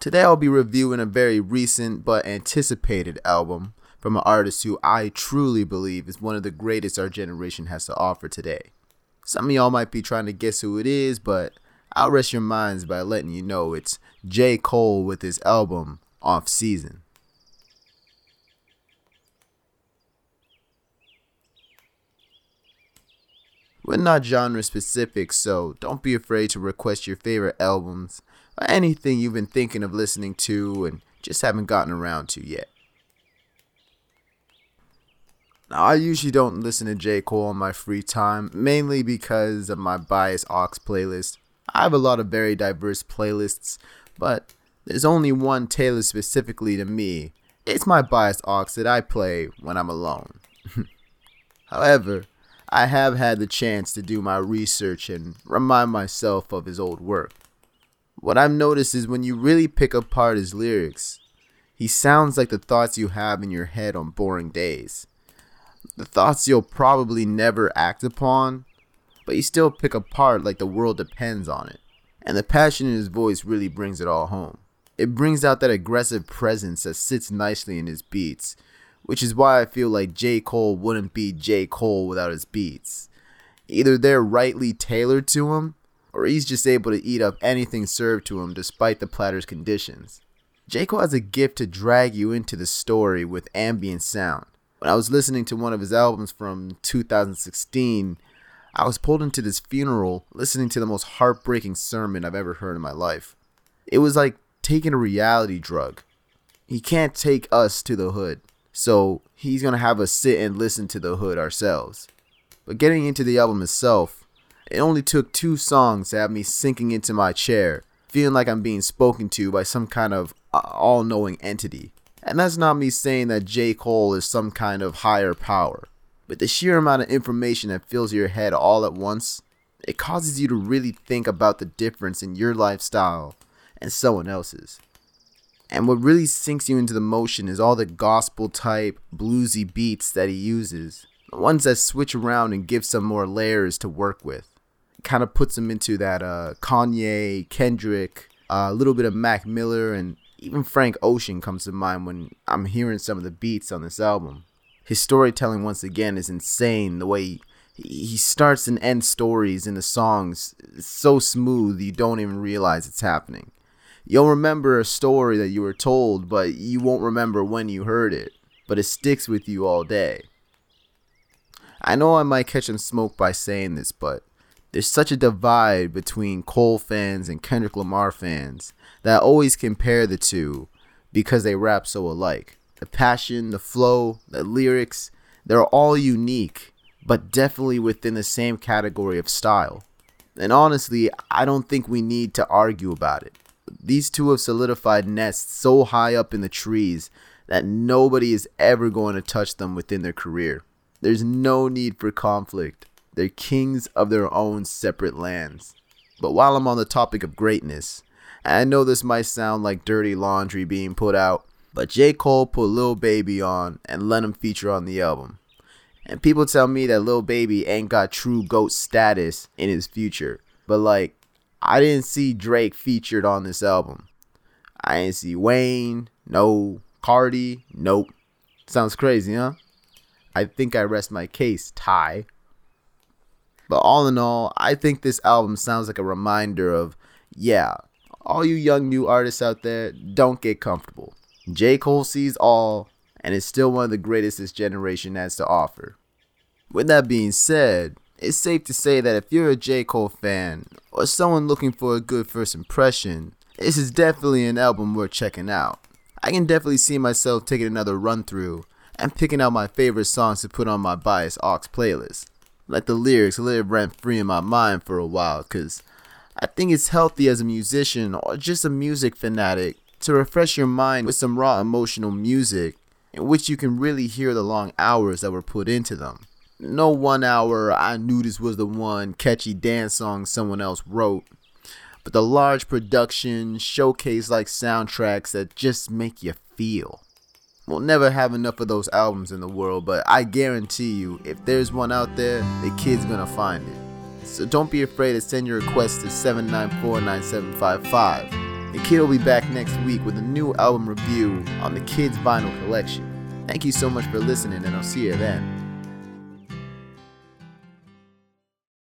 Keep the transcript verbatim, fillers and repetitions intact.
Today I'll be reviewing a very recent but anticipated album from an artist who I truly believe is one of the greatest our generation has to offer today. Some of y'all might be trying to guess who it is, but I'll rest your minds by letting you know it's J. Cole with his album Off Season. We're not genre specific, so don't be afraid to request your favorite albums or anything you've been thinking of listening to and just haven't gotten around to yet. Now, I usually don't listen to J. Cole on my free time, mainly because of my biased aux playlist. I have a lot of very diverse playlists, but there's only one tailored specifically to me. It's my biased aux that I play when I'm alone. However, I have had the chance to do my research and remind myself of his old work. What I've noticed is when you really pick apart his lyrics, he sounds like the thoughts you have in your head on boring days. The thoughts you'll probably never act upon, but you still pick apart like the world depends on it. And the passion in his voice really brings it all home. It brings out that aggressive presence that sits nicely in his beats, which is why I feel like J. Cole wouldn't be J. Cole without his beats. Either they're rightly tailored to him, or he's just able to eat up anything served to him despite the platter's conditions. J. Cole has a gift to drag you into the story with ambient sound. When I was listening to one of his albums from two thousand sixteen, I was pulled into this funeral listening to the most heartbreaking sermon I've ever heard in my life. It was like taking a reality drug. He can't take us to the hood, so he's going to have us sit and listen to the hood ourselves. But getting into the album itself, it only took two songs to have me sinking into my chair, feeling like I'm being spoken to by some kind of all-knowing entity. And that's not me saying that J. Cole is some kind of higher power, but the sheer amount of information that fills your head all at once, it causes you to really think about the difference in your lifestyle and someone else's. And what really sinks you into the motion is all the gospel type, bluesy beats that he uses. The ones that switch around and give some more layers to work with. It kind of puts him into that uh, Kanye, Kendrick, a uh, little bit of Mac Miller, and even Frank Ocean comes to mind when I'm hearing some of the beats on this album. His storytelling once again is insane. The way he, he starts and ends stories in the songs is so smooth you don't even realize it's happening. You'll remember a story that you were told, but you won't remember when you heard it. But it sticks with you all day. I know I might catch some smoke by saying this, but there's such a divide between Cole fans and Kendrick Lamar fans that I always compare the two because they rap so alike. The passion, the flow, the lyrics, they're all unique, but definitely within the same category of style. And honestly, I don't think we need to argue about it. These two have solidified nests so high up in the trees that nobody is ever going to touch them within their career. There's no need for conflict. They're kings of their own separate lands. But while I'm on the topic of greatness, and I know this might sound like dirty laundry being put out, but J. Cole put Lil Baby on and let him feature on the album. And people tell me that Lil Baby ain't got true GOAT status in his future. But like, I didn't see Drake featured on this album. I didn't see Wayne, no. Cardi, nope. Sounds crazy, huh? I think I rest my case, Ty. But all in all, I think this album sounds like a reminder of, yeah, all you young new artists out there, don't get comfortable. J. Cole sees all, and is still one of the greatest this generation has to offer. With that being said, it's safe to say that if you're a J. Cole fan, or someone looking for a good first impression, this is definitely an album worth checking out. I can definitely see myself taking another run through and picking out my favorite songs to put on my biased aux playlist. Let the lyrics live rent free in my mind for a while, cause I think it's healthy as a musician or just a music fanatic to refresh your mind with some raw emotional music in which you can really hear the long hours that were put into them. No one hour I knew this was the one catchy dance song someone else wrote, but the large production, showcase like soundtracks that just make you feel. We'll never have enough of those albums in the world, but I guarantee you, if there's one out there, the kid's gonna find it. So don't be afraid to send your request to seven nine four nine seven five five. The Kid will be back next week with a new album review on the Kid's vinyl collection. Thank you so much for listening, and I'll see you then.